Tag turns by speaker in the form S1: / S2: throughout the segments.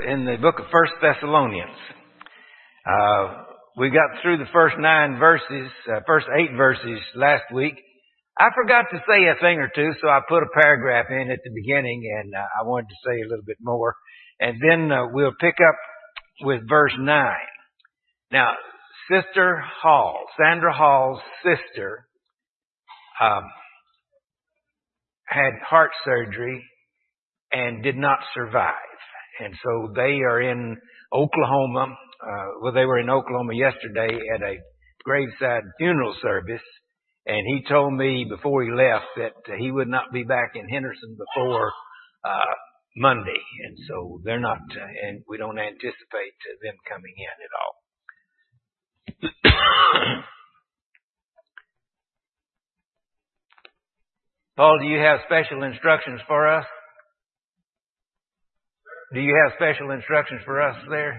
S1: in the book of 1 Thessalonians. We got through the first 8 verses last week. I forgot to say a thing or two, so I put a paragraph in at the beginning, and I wanted to say a little bit more. And then we'll pick up with verse 9. Now, Sister Hall, Sandra Hall's sister, had heart surgery and did not survive. And so they are in Oklahoma. They were in Oklahoma yesterday at a graveside funeral service. And he told me before he left that he would not be back in Henderson before Monday. And so they're not, and we don't anticipate them coming in at all. Paul, do you have special instructions for us? Do you have special instructions for us there?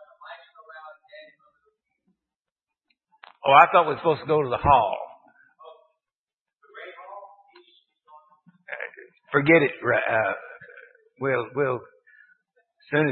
S1: Oh, I thought we were supposed to go to the hall. Forget it. We'll, as soon as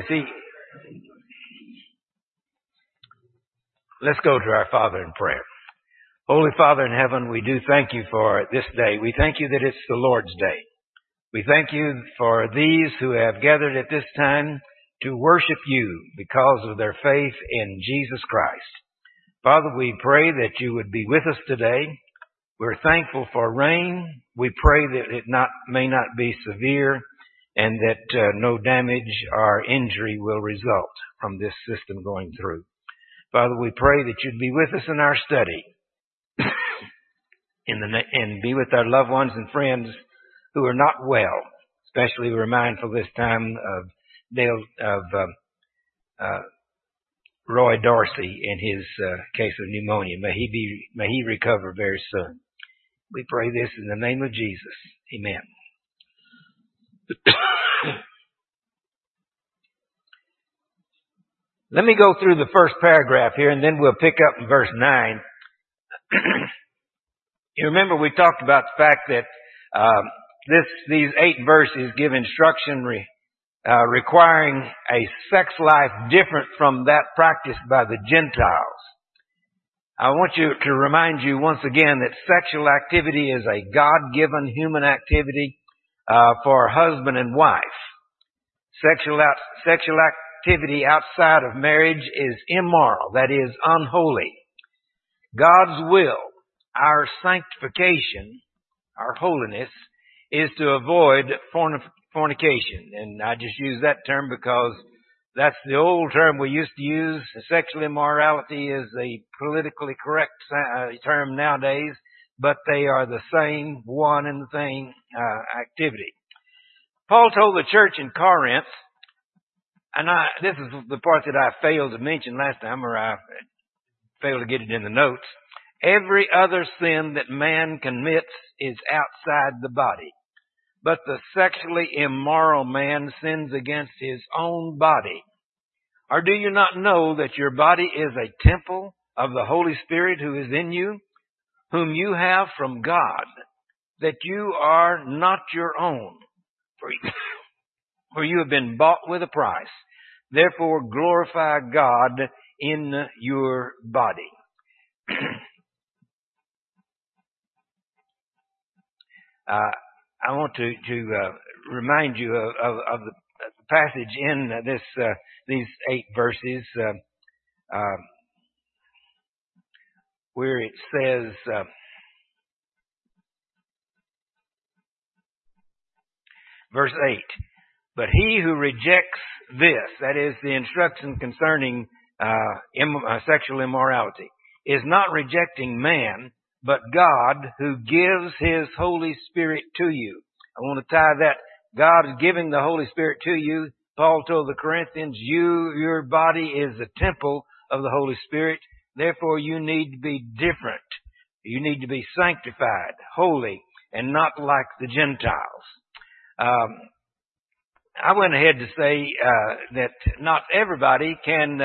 S1: let's go to our Father in prayer. Holy Father in heaven, we do thank you for this day. We thank you that it's the Lord's day. We thank you for these who have gathered at this time to worship you because of their faith in Jesus Christ. Father, we pray that you would be with us today. We're thankful for rain. We pray that it may not be severe and that no damage or injury will result from this system going through. Father, we pray that you'd be with us in our study and be with our loved ones and friends who are not well. Especially we're mindful this time of Roy Dorsey in his case of pneumonia. May he recover very soon. We pray this in the name of Jesus. Amen. Let me go through the first paragraph here, and then we'll pick up in verse 9. You remember we talked about the fact that these 8 verses give instruction requiring a sex life different from that practiced by the Gentiles. I want to remind you once again that sexual activity is a God-given human activity for husband and wife. Sexual activity outside of marriage is immoral, that is, unholy. God's will, our sanctification, our holiness, is to avoid fornication. And I just use that term because that's the old term we used to use. Sexual immorality is a politically correct term nowadays, but they are the same one and the same activity. Paul told the church in Corinth, and this is the part that I failed to mention last time, or I failed to get it in the notes. Every other sin that man commits is outside the body. But the sexually immoral man sins against his own body. Or do you not know that your body is a temple of the Holy Spirit who is in you, whom you have from God, that you are not your own, for you have been bought with a price. Therefore glorify God in your body. I want to remind you of the passage in these 8 verses where it says, verse 8, but he who rejects this, that is the instruction concerning sexual immorality, is not rejecting man, but God who gives His Holy Spirit to you. I want to tie that. God is giving the Holy Spirit to you. Paul told the Corinthians, your body is a temple of the Holy Spirit. Therefore, you need to be different. You need to be sanctified, holy, and not like the Gentiles. I went ahead to say that not everybody can...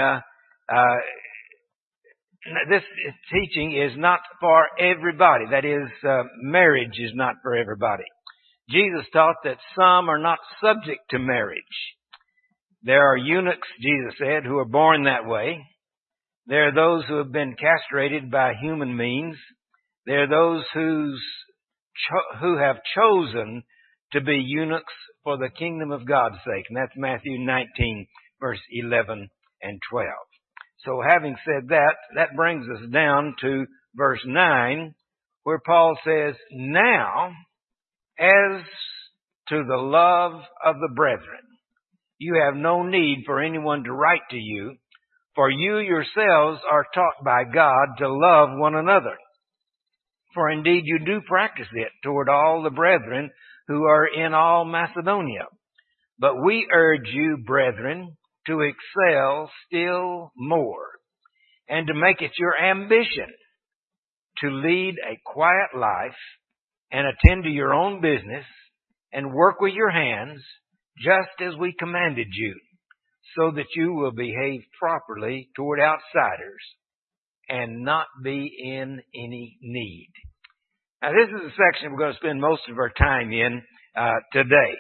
S1: this teaching is not for everybody. That is, marriage is not for everybody. Jesus taught that some are not subject to marriage. There are eunuchs, Jesus said, who are born that way. There are those who have been castrated by human means. There are those who have chosen to be eunuchs for the kingdom of God's sake. And that's Matthew 19, verse 11 and 12. So having said that, that brings us down to verse 9, where Paul says, now, as to the love of the brethren, you have no need for anyone to write to you, for you yourselves are taught by God to love one another. For indeed you do practice it toward all the brethren who are in all Macedonia. But we urge you, brethren, to excel still more, and to make it your ambition to lead a quiet life and attend to your own business and work with your hands, just as we commanded you, so that you will behave properly toward outsiders and not be in any need. Now, this is the section we're going to spend most of our time in today.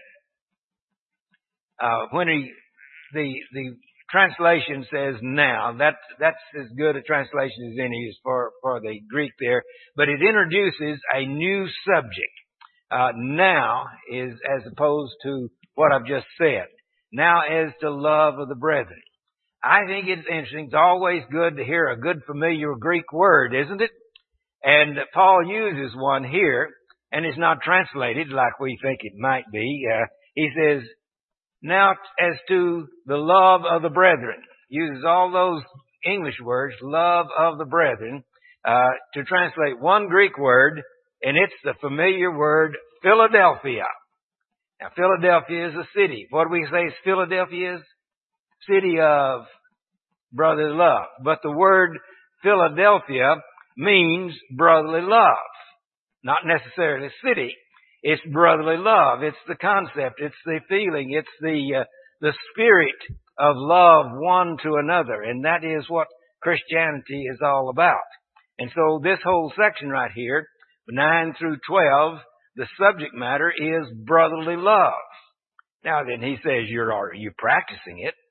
S1: When the translation says now, that's as good a translation as any as for the Greek there, but it introduces a new subject. Now is as opposed to what I've just said. Now as to love of the brethren. I think it's interesting. It's always good to hear a good familiar Greek word, isn't it? And Paul uses one here, and it's not translated like we think it might be. He says, now as to the love of the brethren. Uses all those English words, love of the brethren, to translate one Greek word, and it's the familiar word Philadelphia. Now, Philadelphia is a city. What do we say Philadelphia is? City of brotherly love. But the word Philadelphia means brotherly love. Not necessarily city. It's brotherly love. It's the concept. It's the feeling. It's the spirit of love one to another. And that is what Christianity is all about. And so this whole section right here, 9 through 12, the subject matter is brotherly love. Now then, he says, are you practicing it?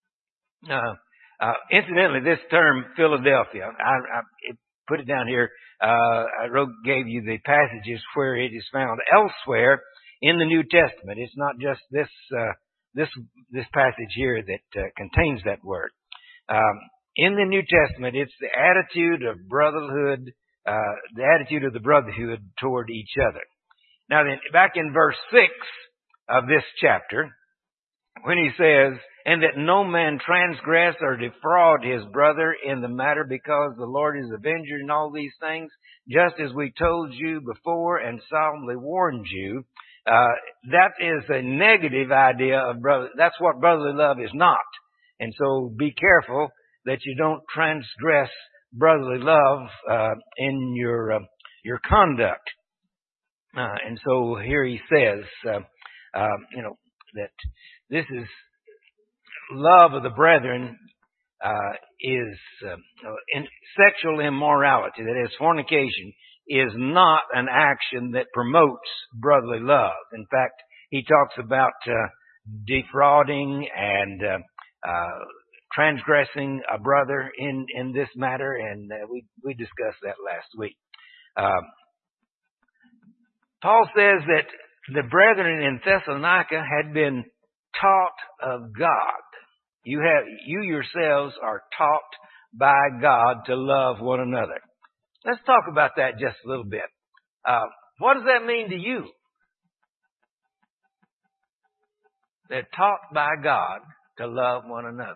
S1: Incidentally, this term Philadelphia, I put it down here. I gave you the passages where it is found elsewhere in the New Testament. It's not just this passage here that contains that word. In the New Testament, it's the attitude of brotherhood, the attitude of the brotherhood toward each other. Now then, back in verse 6 of this chapter, when he says, and that no man transgress or defraud his brother in the matter, because the Lord is avenger in all these things, just as we told you before and solemnly warned you. That is a negative idea of brother. That's what brotherly love is not. And so be careful that you don't transgress brotherly love in your conduct. And so here he says, that this is love of the brethren is in sexual immorality, that is, fornication, is not an action that promotes brotherly love. In fact, he talks about defrauding and transgressing a brother in this matter, and we discussed that last week. Paul says that the brethren in Thessalonica had been taught of God. You yourselves are taught by God to love one another. Let's talk about that just a little bit. What does that mean to you? They're taught by God to love one another.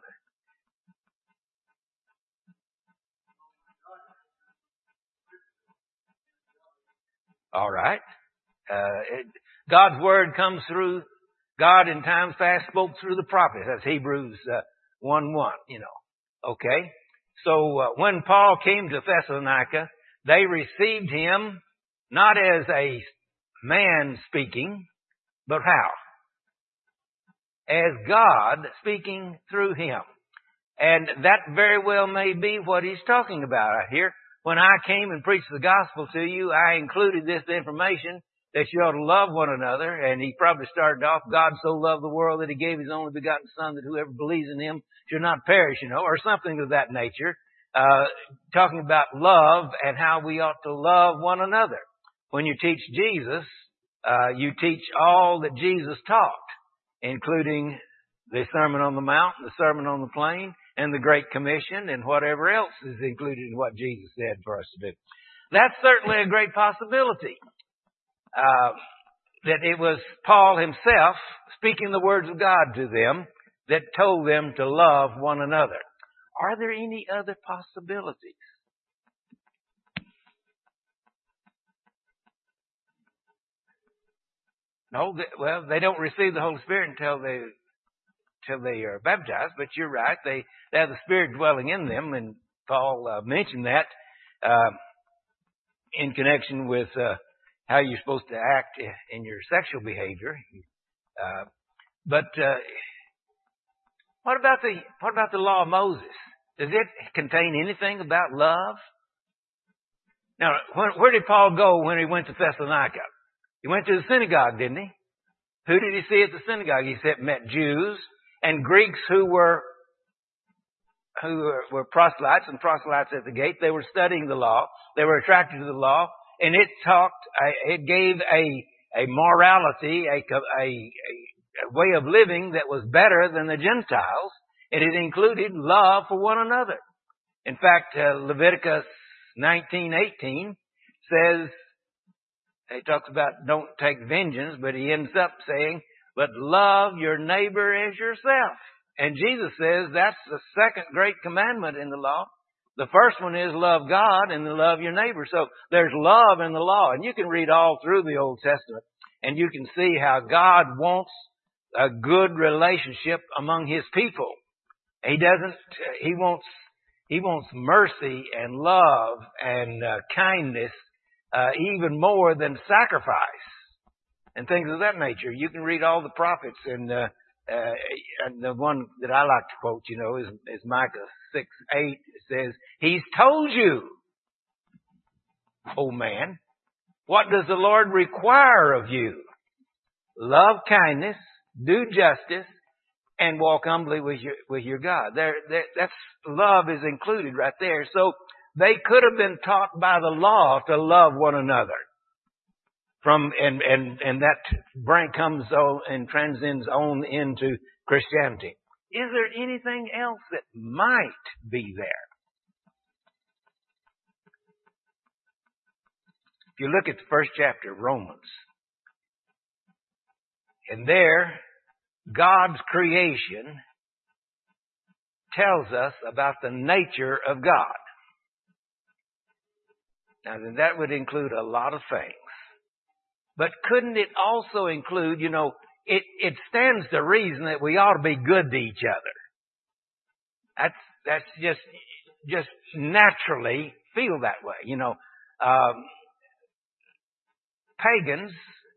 S1: All right. God's word comes through. God in times past spoke through the prophets. That's Hebrews 1:1, Okay. So when Paul came to Thessalonica, they received him not as a man speaking, but how? As God speaking through him. And that very well may be what he's talking about right here. When I came and preached the gospel to you, I included this information that you ought to love one another. And he probably started off, God so loved the world that he gave his only begotten Son, that whoever believes in him should not perish, or something of that nature. Talking about love and how we ought to love one another. When you teach Jesus, you teach all that Jesus taught, including the Sermon on the Mount, the Sermon on the Plain, and the Great Commission, and whatever else is included in what Jesus said for us to do. That's certainly a great possibility. That it was Paul himself speaking the words of God to them that told them to love one another. Are there any other possibilities? No, they don't receive the Holy Spirit until they are baptized, but you're right. They have the Spirit dwelling in them, and Paul mentioned that in connection with how you're supposed to act in your sexual behavior. But what about the law of Moses? Does it contain anything about love? Now, where did Paul go when he went to Thessalonica? He went to the synagogue, didn't he? Who did he see at the synagogue? He met Jews and Greeks who were proselytes, and proselytes at the gate. They were studying the law. They were attracted to the law, and it gave a morality, a way of living that was better than the Gentiles, and it included love for one another. In fact, Leviticus 19:18 says, he talks about don't take vengeance, but he ends up saying, but love your neighbor as yourself. And Jesus says that's the second great commandment in the law. The first one is love God and love your neighbor. So there's love in the law. And you can read all through the Old Testament and you can see how God wants a good relationship among his people. He wants mercy and love and kindness even more than sacrifice and things of that nature. You can read all the prophets, and the one that I like to quote, is Micah 6:8. It says, he's told you, O man, what does the Lord require of you? Love kindness, do justice, and walk humbly with your God. That's love is included right there. So they could have been taught by the law to love one another. And that comes on and transcends on into Christianity. Is there anything else that might be there? If you look at the first chapter of Romans, and there, God's creation tells us about the nature of God. Now, then that would include a lot of things. But couldn't it also include, it stands to reason that we ought to be good to each other. That's just naturally feel that way. Pagans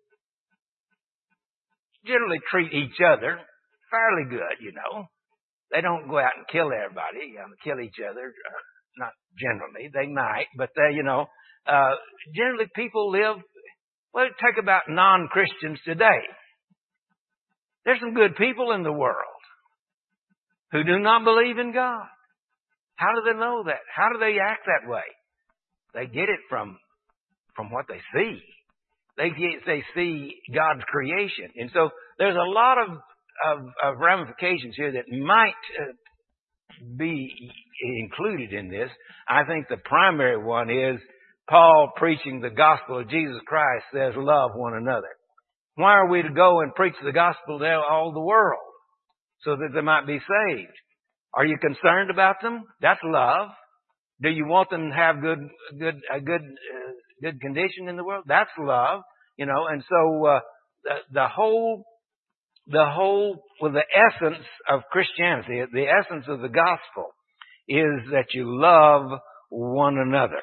S1: generally treat each other fairly good, They don't go out and kill everybody, kill each other. Not generally. They might, but generally people live. Well, take about non-Christians today. There's some good people in the world who do not believe in God. How do they know that? How do they act that way? They get it from what they see. They see God's creation. And so there's a lot of ramifications here that might be included in this. I think the primary one is Paul preaching the gospel of Jesus Christ says love one another. Why are we to go and preach the gospel to all the world so that they might be saved? Are you concerned about them? That's love. Do you want them to have good condition in the world? That's love. And so the essence of Christianity, the essence of the gospel is that you love one another.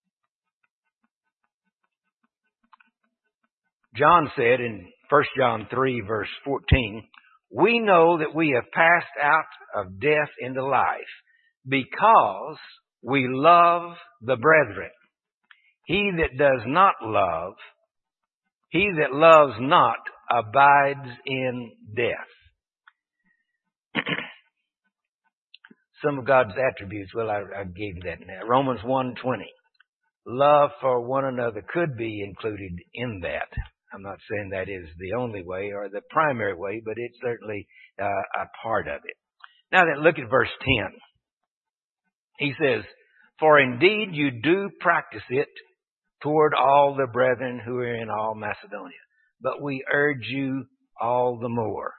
S1: John said in 1 John 3 verse 14, we know that we have passed out of death into life because we love the brethren. He that does not love He that loves not abides in death. Some of God's attributes, well, I gave you that now. Romans 1:20. Love for one another could be included in that. I'm not saying that is the only way or the primary way, but it's certainly a part of it. Now then, look at verse 10. He says, "For indeed you do practice it toward all the brethren who are in all Macedonia. But we urge you all the more."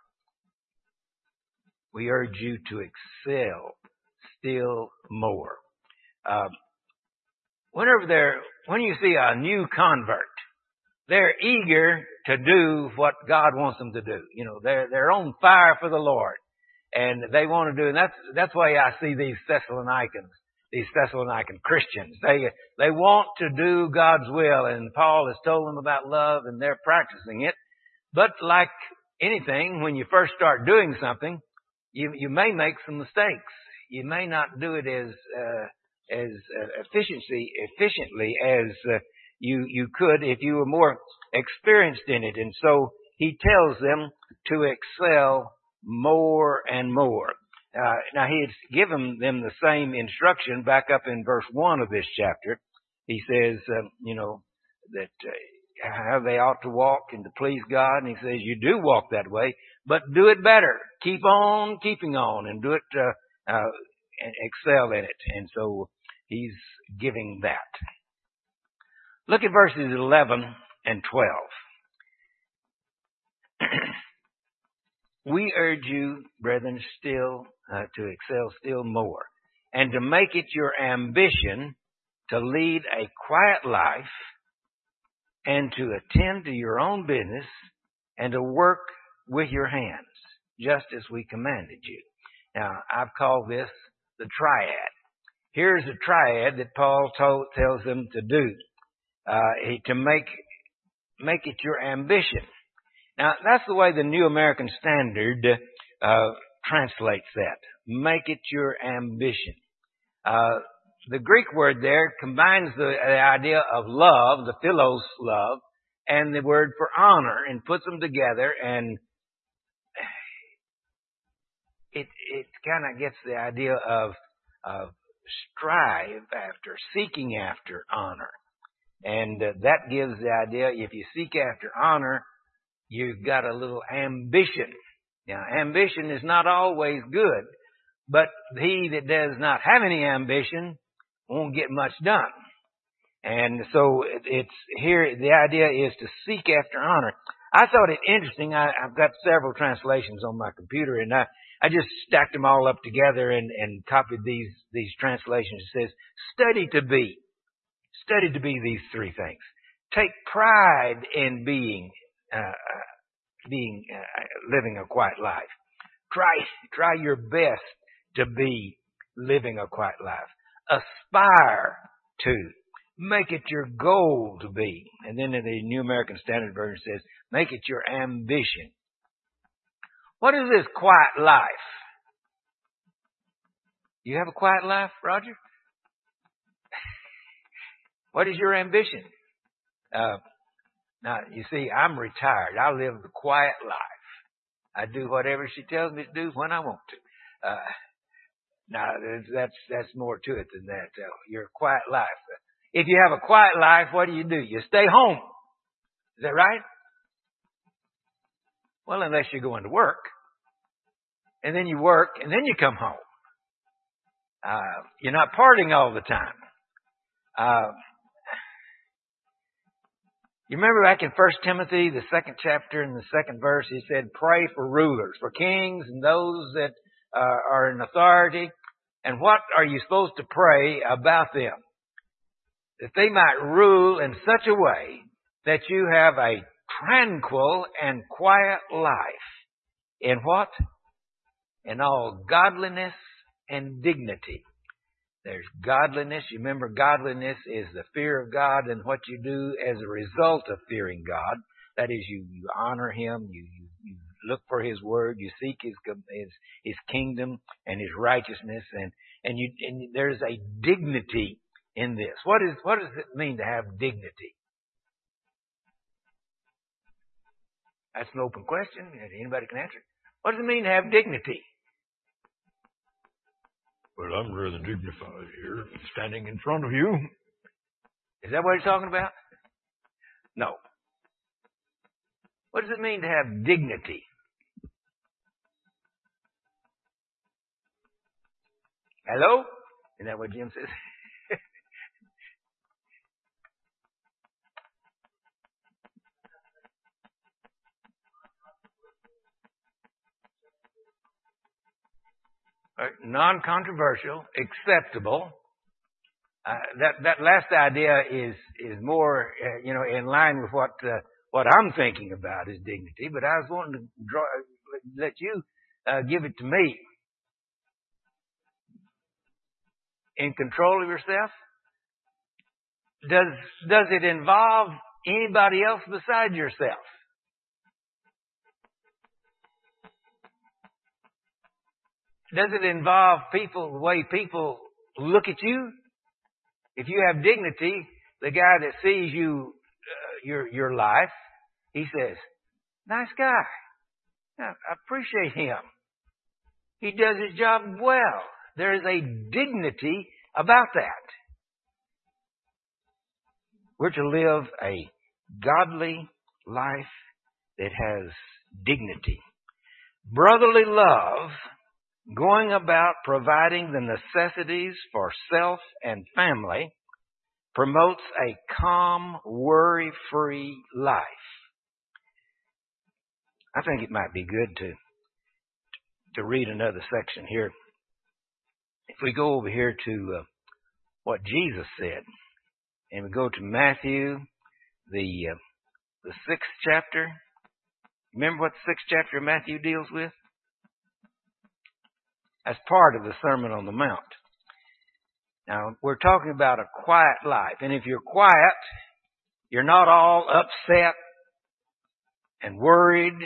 S1: We urge you to excel still more. When you see a new convert, they're eager to do what God wants them to do. You know, they're on fire for the Lord, and they want to do. And that's why I see these Thessalonican Christians. They want to do God's will, and Paul has told them about love, and they're practicing it. But like anything, when you first start doing something, you may make some mistakes. You may not do it as efficiently as you could if you were more experienced in it. And so he tells them to excel more and more. Now he had given them the same instruction back up in verse 1 of this chapter. He says, that how they ought to walk and to please God. And he says, you do walk that way, but do it better. Keep on keeping on and do it, and excel in it. And so he's giving that. Look at verses 11 and 12. We urge you, brethren, still to excel still more, and to make it your ambition to lead a quiet life and to attend to your own business and to work with your hands, just as we commanded you. Now, I've called this the triad. Here's a triad that Paul tells them to do, to make it your ambition. Now, that's the way the New American Standard translates that. Make it your ambition. The Greek word there combines the idea of love, the philos love, and the word for honor, and puts them together, and it kind of gets the idea of strive after, seeking after honor. And that gives the idea, if you seek after honor, you've got a little ambition. Now, ambition is not always good, but he that does not have any ambition won't get much done. And so it's here, the idea is to seek after honor. I thought it interesting. I've got several translations on my computer, and I just stacked them all up together and copied these translations. It says, study to be these three things. Take pride in living a quiet life. Try your best to be living a quiet life. Aspire to. Make it your goal to be. And then in the New American Standard Version says, make it your ambition. What is this quiet life? You have a quiet life, Roger? What is your ambition? Now, you see, I'm retired. I live the quiet life. I do whatever she tells me to do when I want to. Now, that's more to it than that. Your quiet life. If you have a quiet life, what do? You stay home. Is that right? Well, unless you're going to work. And then you work, and then you come home. You're not partying all the time. You remember back in 1 Timothy, the 2nd chapter and the 2nd verse, he said, pray for rulers, for kings and those that are in authority. And what are you supposed to pray about them? That they might rule in such a way that you have a tranquil and quiet life. In what? In all godliness and dignity. There's godliness. You remember, godliness is the fear of God and what you do as a result of fearing God. That is, you honor Him, you look for His word, you seek His kingdom and His righteousness, and there's a dignity in this. What does it mean to have dignity? That's an open question. Anybody can answer it. What does it mean to have dignity? Well, I'm rather dignified here, standing in front of you. Is that what he's talking about? No. What does it mean to have dignity? Hello? Isn't that what Jim says? Non-controversial, acceptable. That last idea is more, in line with what I'm thinking about is dignity. But I was wanting to let you give it to me. In control of yourself. Does it involve anybody else besides yourself? Does it involve the way people look at you? If you have dignity, the guy that sees you, your life, he says, nice guy. I appreciate him. He does his job well. There is a dignity about that. We're to live a godly life that has dignity. Brotherly love, going about providing the necessities for self and family, promotes a calm, worry-free life. I think it might be good to read another section here. If we go over here to what Jesus said, and we go to Matthew, the 6th chapter. Remember what the 6th chapter of Matthew deals with? That's part of the Sermon on the Mount. Now, we're talking about a quiet life. And if you're quiet, you're not all upset and worried.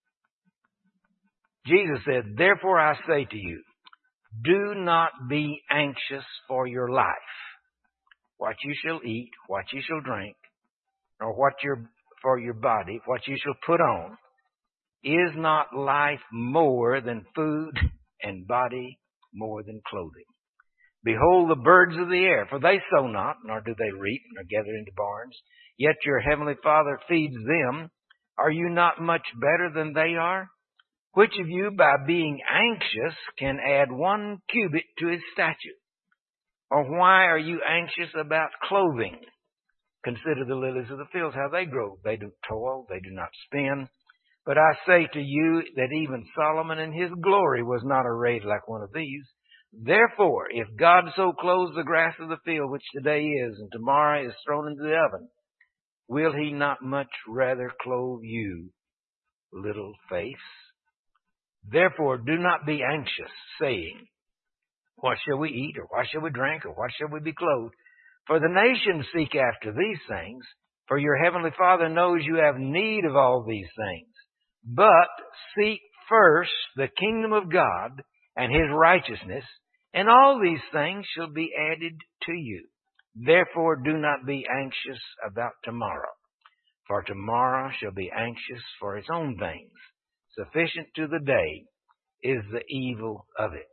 S1: Jesus said, therefore I say to you, do not be anxious for your life, what you shall eat, what you shall drink, or for your body, what you shall put on. Is not life more than food, and body more than clothing? Behold the birds of the air, for they sow not, nor do they reap, nor gather into barns, yet your heavenly Father feeds them. Are you not much better than they are? Which of you, by being anxious, can add 1 cubit to his stature? Or why are you anxious about clothing? Consider the lilies of the field, how they grow. They do toil, they do not spin. But I say to you that even Solomon in his glory was not arrayed like one of these. Therefore, if God so clothes the grass of the field, which today is, and tomorrow is thrown into the oven, will he not much rather clothe you, little faith? Therefore, do not be anxious, saying, what shall we eat, or what shall we drink, or what shall we be clothed? For the nations seek after these things, for your heavenly Father knows you have need of all these things. But seek first the kingdom of God and his righteousness, and all these things shall be added to you. Therefore, do not be anxious about tomorrow, for tomorrow shall be anxious for its own things. Sufficient to the day is the evil of it.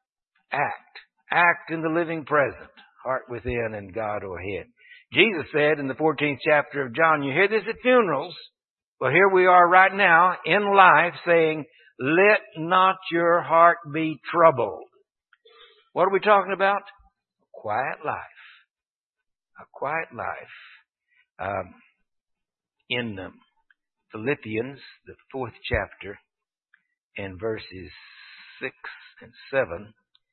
S1: Act in the living present, heart within and God o'erhead. Jesus said in the 14th chapter of John, you hear this at funerals. Well, here we are right now in life saying, let not your heart be troubled. What are we talking about? A quiet life. A quiet life. In Philippians, the 4th chapter, and verses 6 and 7,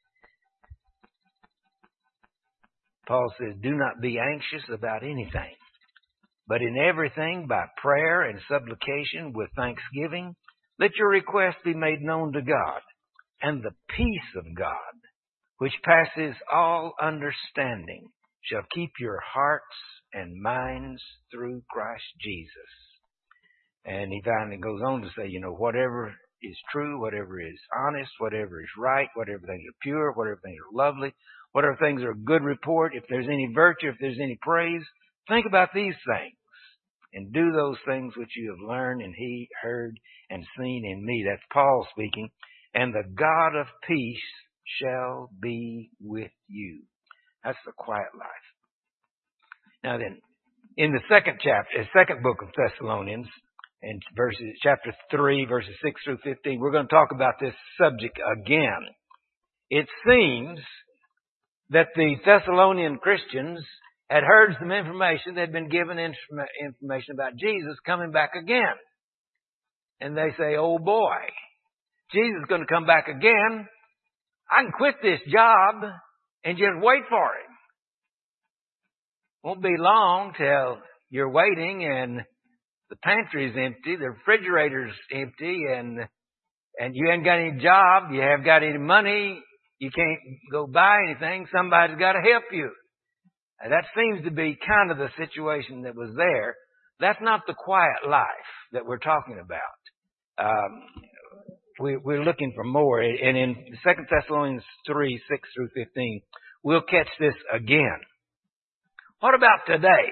S1: Paul says, do not be anxious about anything, but in everything by prayer and supplication with thanksgiving, let your requests be made known to God, and the peace of God, which passes all understanding, shall keep your hearts and minds through Christ Jesus. And he finally goes on to say, whatever is true, whatever is honest, whatever is right, whatever things are pure, whatever things are lovely, whatever things are good report, if there's any virtue, if there's any praise, think about these things. and do those things which you have learned and heard and seen in me. That's Paul speaking. And the God of peace shall be with you. That's the quiet life. Now then, in the second book of Thessalonians, and chapter 3, verses 6 through 15, we're going to talk about this subject again. It seems that the Thessalonian Christians had heard some information. They'd been given information about Jesus coming back again. And they say, oh boy, Jesus is going to come back again. I can quit this job and just wait for him. Won't be long till you're waiting and the pantry's empty, the refrigerator's empty, and you ain't got any job, you haven't got any money, you can't go buy anything, somebody's got to help you. That seems to be kind of the situation that was there. That's not the quiet life that we're talking about. We're looking for more. And in 2 Thessalonians 3, 6 through 15, we'll catch this again. What about today?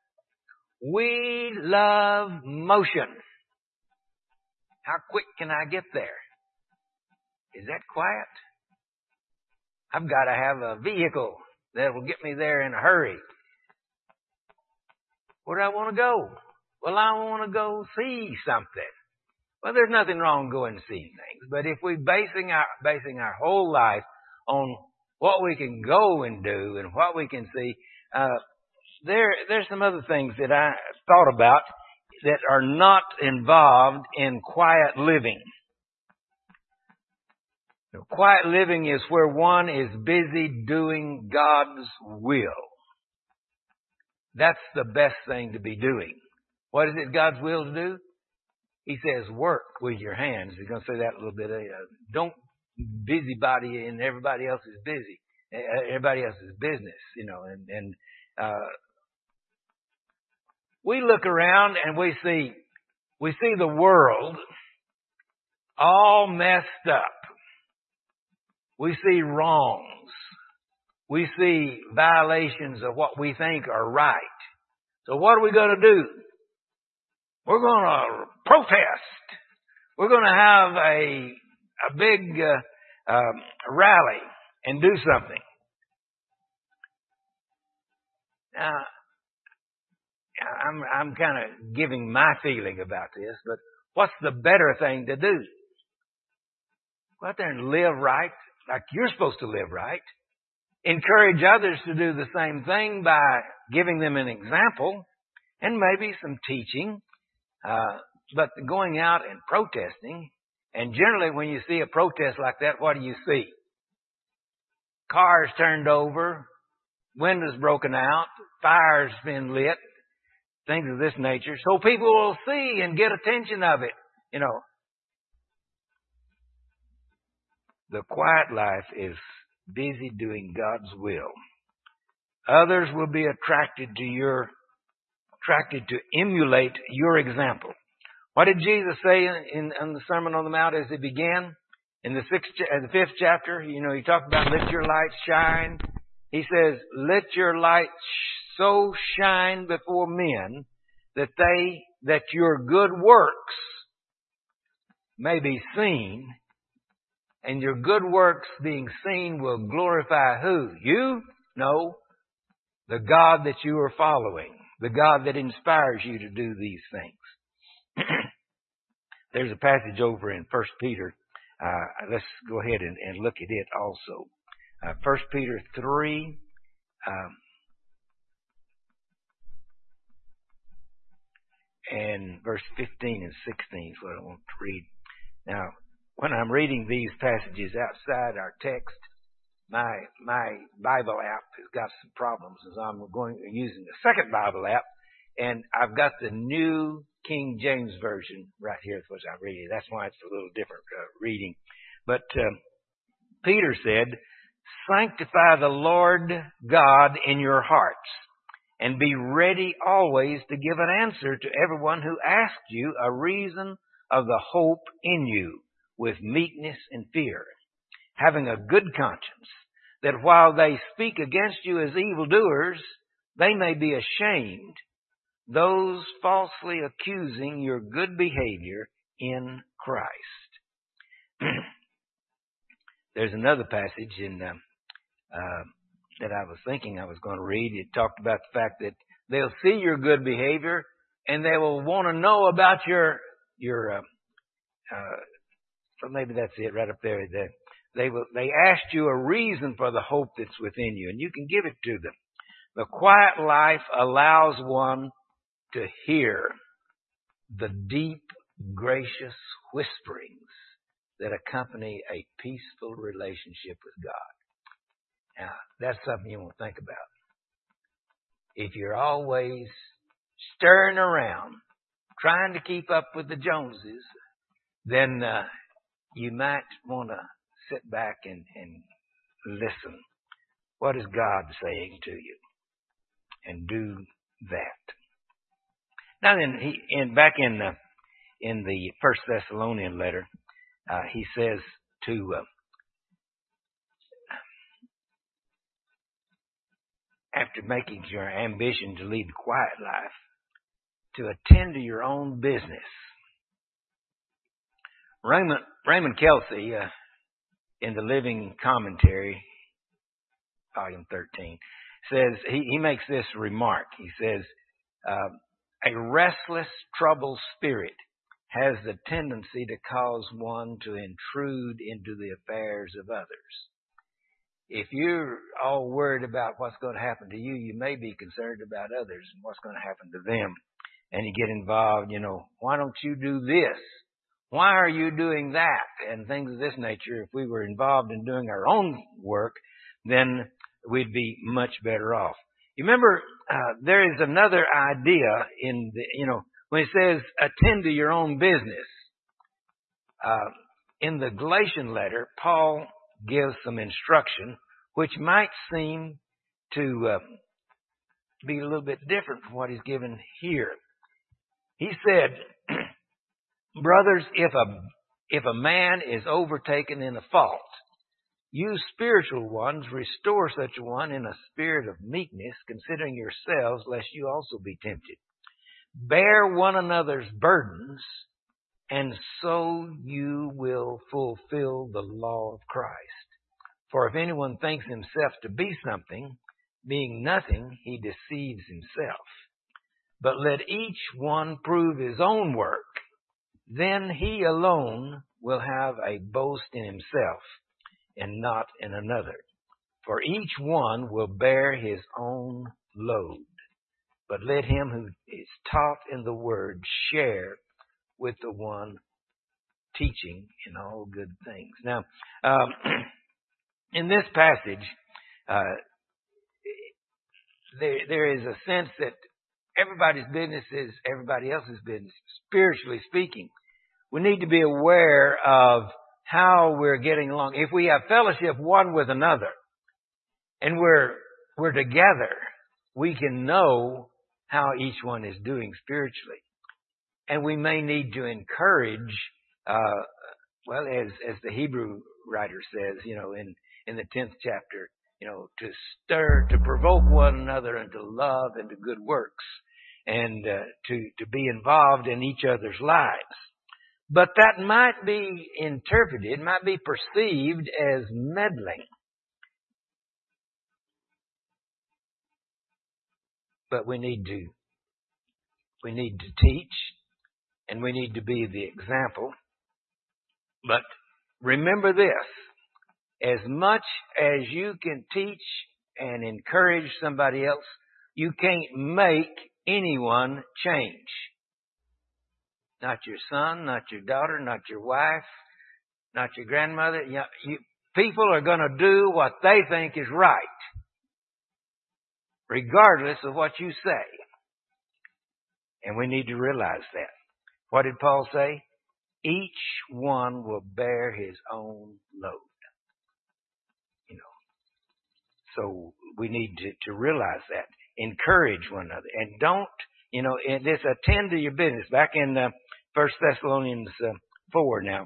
S1: We love motion. How quick can I get there? Is that quiet? I've got to have a vehicle that will get me there in a hurry. Where do I want to go? Well, I want to go see something. Well, there's nothing wrong going to see things, but if we're basing our whole life on what we can go and do and what we can see, there's some other things that I thought about that are not involved in quiet living. Now, quiet living is where one is busy doing God's will. That's the best thing to be doing. What is it God's will to do? He says, work with your hands. He's going to say that a little bit. Don't busybody in everybody else's busy. Everybody else's business, and we look around and we see the world all messed up. We see wrongs. We see violations of what we think are right. So what are we going to do? We're going to protest. We're going to have a big rally and do something. Now, I'm kind of giving my feeling about this, but what's the better thing to do? Go out there and live right, like you're supposed to live right. Encourage others to do the same thing by giving them an example and maybe some teaching. But going out and protesting, and generally when you see a protest like that, what do you see? Cars turned over, windows broken out, fires been lit, things of this nature, so people will see and get attention of it, The quiet life is busy doing God's will. Others will be attracted to emulate your example. What did Jesus say in the Sermon on the Mount as it began? In the 5th chapter, he talked about let your light shine. He says, let your light so shine before men that your good works may be seen, and your good works being seen will glorify who? You? No. The God that you are following. The God that inspires you to do these things. There's a passage over in 1 Peter. Let's go ahead and look at it also. 1 Peter 3. And verse 15 and 16 is what I want to read. Now, when I'm reading these passages outside our text, my Bible app has got some problems as I'm using the second Bible app, and I've got the New King James Version right here, which I'm reading. That's why it's a little different reading. But Peter said, sanctify the Lord God in your hearts, and be ready always to give an answer to everyone who asks you a reason of the hope in you with meekness and fear, having a good conscience, that while they speak against you as evildoers, they may be ashamed those falsely accusing your good behavior in Christ. There's another passage in that I was thinking I was going to read. It talked about the fact that they'll see your good behavior and they will want to know about your so maybe that's it right up there. They asked you a reason for the hope that's within you, and you can give it to them. The quiet life allows one to hear the deep, gracious whisperings that accompany a peaceful relationship with God. Now, that's something you want to think about. If you're always stirring around, trying to keep up with the Joneses, then you might want to sit back and listen. What is God saying to you? And do that. Now then, back in the First Thessalonian letter, he says to after making your ambition to lead a quiet life, to attend to your own business. Raymond Kelsey, in the Living Commentary, volume 13, says, he makes this remark. He says, a restless, troubled spirit has the tendency to cause one to intrude into the affairs of others. If you're all worried about what's going to happen to you, you may be concerned about others and what's going to happen to them. And you get involved, why don't you do this? Why are you doing that? And things of this nature. If we were involved in doing our own work, then we'd be much better off. You remember, there is another idea in when it says attend to your own business. In the Galatian letter, Paul gives some instruction which might seem to be a little bit different from what he's given here. He said, brothers, if a man is overtaken in a fault, you spiritual ones restore such a one in a spirit of meekness, considering yourselves, lest you also be tempted. Bear one another's burdens, and so you will fulfill the law of Christ. For if anyone thinks himself to be something, being nothing, he deceives himself. But let each one prove his own work. Then he alone will have a boast in himself and not in another. For each one will bear his own load. But let him who is taught in the word share with the one teaching in all good things. Now, in this passage, there is a sense that everybody's business is everybody else's business, spiritually speaking. We need to be aware of how we're getting along. If we have fellowship one with another and we're together, we can know how each one is doing spiritually. And we may need to encourage, as the Hebrew writer says, in the 10th chapter, to provoke one another into love and to good works, and to be involved in each other's lives. But that might be interpreted, might be perceived as meddling. But we need to teach, and we need to be the example. But remember this, as much as you can teach and encourage somebody else, you can't make anyone change. Not your son, not your daughter, not your wife, not your grandmother. People are going to do what they think is right, regardless of what you say. And we need to realize that. What did Paul say? Each one will bear his own load. So we need to realize that. Encourage one another. And don't, in this attend to your business. Back in 1 Thessalonians 4 now,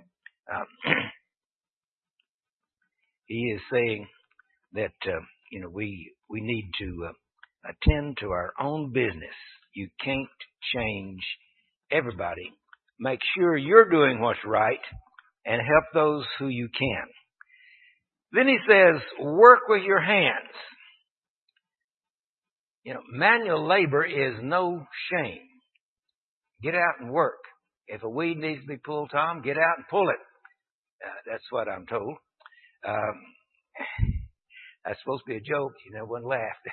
S1: he is saying that, we need to attend to our own business. You can't change everybody. Make sure you're doing what's right and help those who you can. Then he says, work with your hands. Manual labor is no shame. Get out and work. If a weed needs to be pulled, Tom, get out and pull it. That's what I'm told. That's supposed to be a joke. One laughed.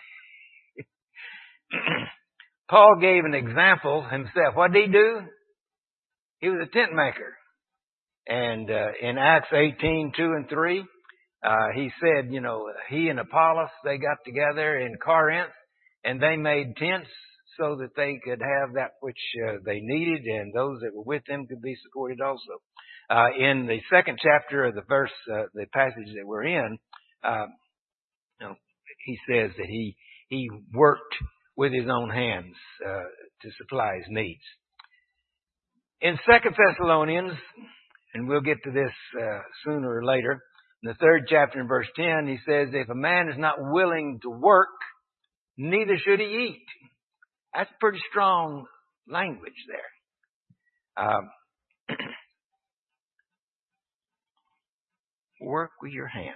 S1: Paul gave an example himself. What did he do? He was a tent maker. And in Acts 18:2 and 3, he said, he and Apollos, they got together in Corinth and they made tents so that they could have that which they needed, and those that were with them could be supported also. In the second chapter of the verse, the passage that we're in, he says that he worked with his own hands to supply his needs. In 2 Thessalonians, and we'll get to this sooner or later, in the third chapter in verse 10, he says, if a man is not willing to work, neither should he eat. That's pretty strong language there. Work with your hands.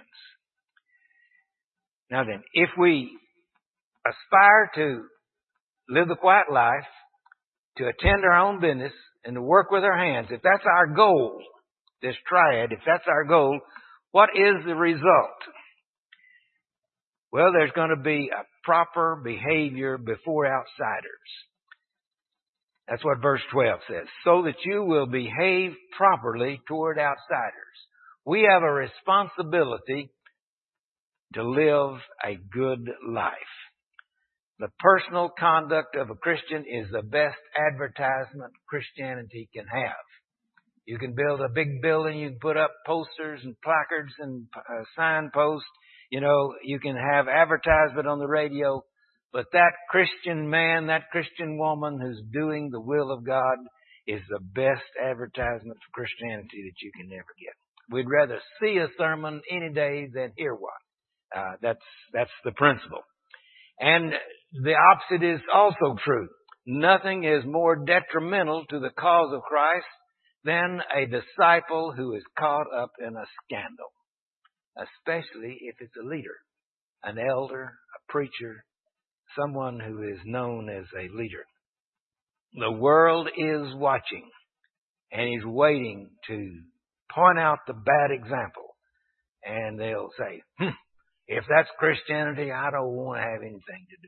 S1: Now then, if we aspire to live the quiet life, to attend our own business, and to work with our hands, if that's our goal, this triad, if that's our goal, what is the result? Well, there's going to be a proper behavior before outsiders. That's what verse 12 says. So that you will behave properly toward outsiders. We have a responsibility to live a good life. The personal conduct of a Christian is the best advertisement Christianity can have. You can build a big building, you can put up posters and placards and signposts. You can have advertisement on the radio, but that Christian man, that Christian woman who's doing the will of God is the best advertisement for Christianity that you can ever get. We'd rather see a sermon any day than hear one. That's the principle. And the opposite is also true. Nothing is more detrimental to the cause of Christ than a disciple who is caught up in a scandal, especially if it's a leader, an elder, a preacher, someone who is known as a leader. The world is watching and is waiting to point out the bad example. And they'll say, if that's Christianity, I don't want to have anything to do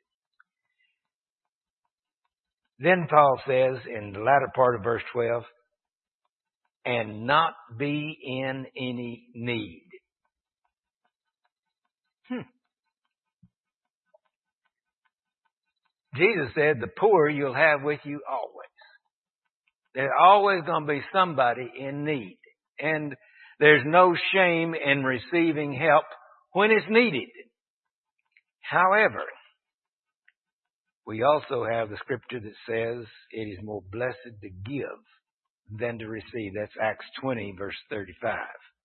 S1: with it. Then Paul says in the latter part of verse 12, and not be in any need. Jesus said, the poor you'll have with you always. There's always going to be somebody in need. And there's no shame in receiving help when it's needed. However, we also have the scripture that says it is more blessed to give than to receive. That's Acts 20, verse 35.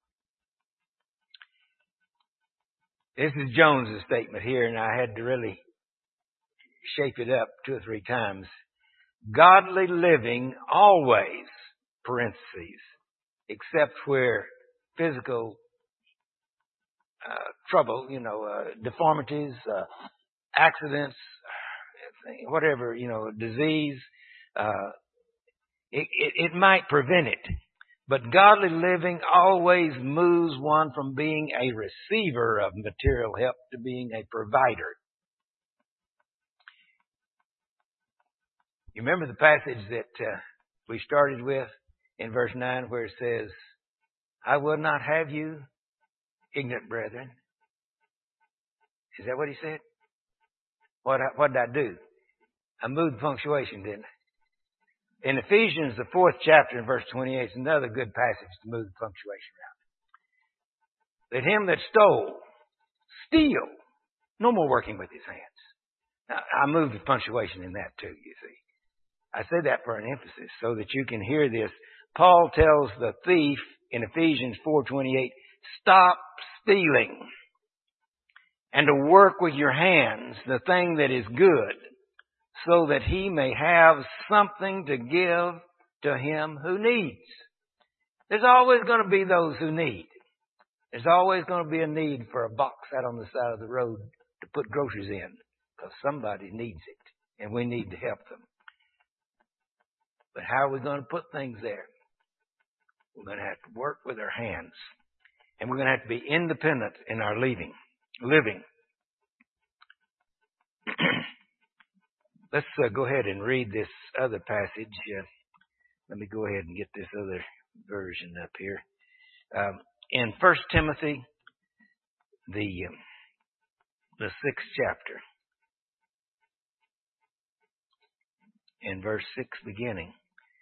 S1: This is Jones's statement here, and I had to really shape it up 2 or 3 times. Godly living always, parentheses, except where physical trouble, deformities, accidents, whatever, disease, it might prevent it. But godly living always moves one from being a receiver of material help to being a provider. You remember the passage that we started with in verse 9 where it says, I will not have you ignorant, brethren. Is that what he said? What did I do? I moved the punctuation, didn't I? In Ephesians, the 4th chapter, in verse 28, is another good passage to move the punctuation around. Let him that stole, steal. No more working with his hands. Now, I moved the punctuation in that too, you see. I said that for an emphasis so that you can hear this. Paul tells the thief in Ephesians 4:28, stop stealing and to work with your hands the thing that is good, so that he may have something to give to him who needs. There's always going to be those who need. There's always going to be a need for a box out on the side of the road to put groceries in, because somebody needs it, and we need to help them. But how are we going to put things there? We're going to have to work with our hands, and we're going to have to be independent in our living. Let's go ahead and read this other passage. Let me go ahead and get this other version up here. In 1 Timothy, the 6th chapter, in verse 6 beginning,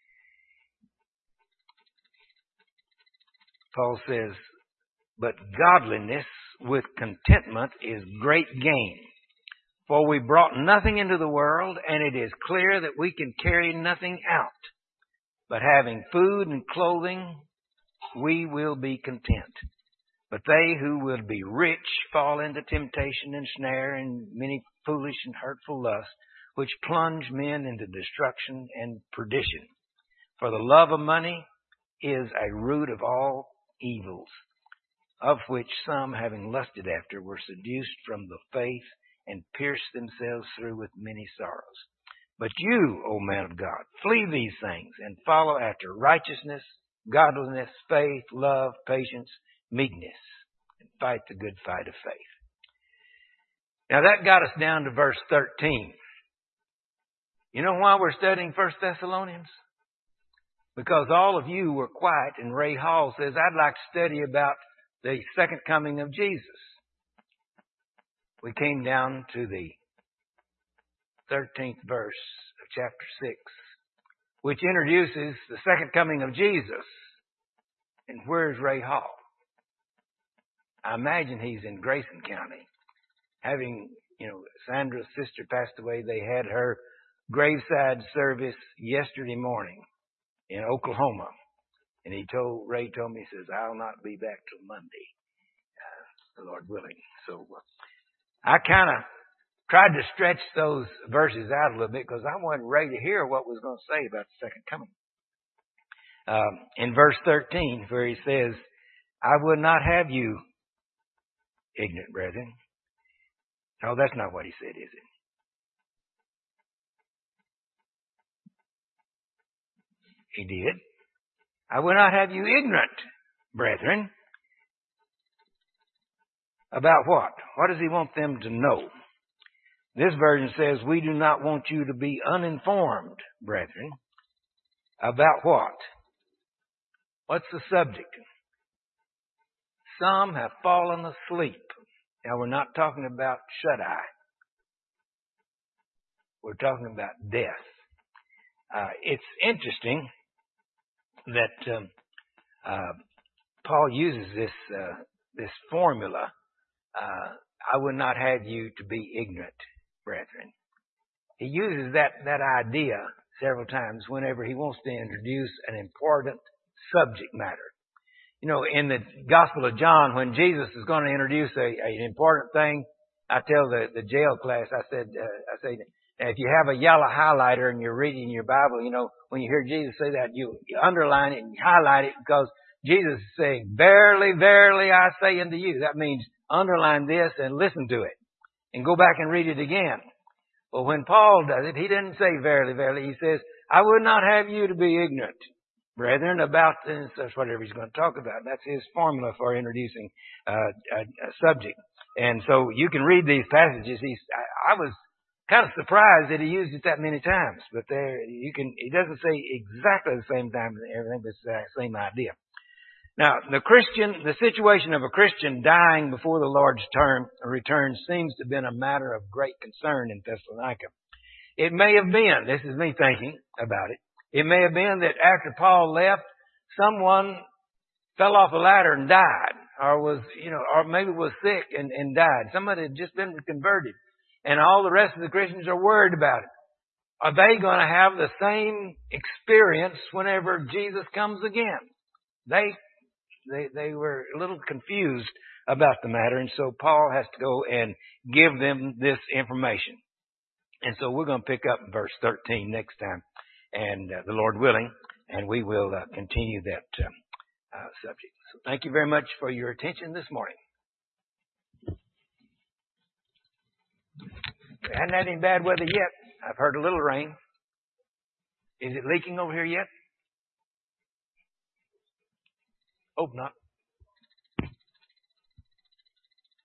S1: Paul says, "But godliness with contentment is great gain. For we brought nothing into the world, and it is clear that we can carry nothing out. But having food and clothing, we will be content. But they who will be rich fall into temptation and snare and many foolish and hurtful lusts, which plunge men into destruction and perdition. For the love of money is a root of all evils, of which some, having lusted after, were seduced from the faith and pierced themselves through with many sorrows. But you, O man of God, flee these things and follow after righteousness, godliness, faith, love, patience, meekness, and fight the good fight of faith." Now that got us down to verse 13. You know why we're studying 1 Thessalonians? Because all of you were quiet, and Ray Hall says, "I'd like to study about the second coming of Jesus." We came down to the 13th verse of chapter 6, which introduces the second coming of Jesus. And where's Ray Hall? I imagine he's in Grayson County. Having, Sandra's sister passed away, they had her graveside service yesterday morning in Oklahoma. And Ray told me, he says, "I'll not be back till Monday, the Lord willing." So I kind of tried to stretch those verses out a little bit because I wanted Ray to hear what was going to say about the second coming. In verse 13, where he says, "I would not have you ignorant, brethren." No, that's not what he said, is it? He did. "I will not have you ignorant, brethren." About what? What does he want them to know? This version says, "We do not want you to be uninformed, brethren." About what? What's the subject? Some have fallen asleep. Now, we're not talking about shut-eye. We're talking about death. It's interesting that Paul uses this formula. "I would not have you to be ignorant, brethren." He uses that idea several times whenever he wants to introduce an important subject matter. In the Gospel of John, when Jesus is going to introduce an important thing, I tell the jail class, I say, if you have a yellow highlighter and you're reading your Bible, when you hear Jesus say that, you underline it and highlight it, because Jesus is saying, "Verily, verily, I say unto you." That means underline this and listen to it and go back and read it again. Well, when Paul does it, he didn't say verily, verily. He says, "I would not have you to be ignorant, brethren," about this. That's whatever he's going to talk about. That's his formula for introducing a subject. And so you can read these passages. I was kind of surprised that he used it that many times, but he doesn't say exactly the same time and everything, but it's the same idea. Now, the situation of a Christian dying before the Lord's return seems to have been a matter of great concern in Thessalonica. It may have been, this is me thinking about it, it may have been that after Paul left, someone fell off a ladder and died, or maybe was sick and died. Somebody had just been converted, and all the rest of the Christians are worried about it. Are they going to have the same experience whenever Jesus comes again? They were a little confused about the matter, and so Paul has to go and give them this information. And so we're going to pick up verse 13 next time, and the Lord willing, and we will continue that subject. So thank you very much for your attention this morning. We hadn't had any bad weather yet. I've heard a little rain. Is it leaking over here yet? Hope not.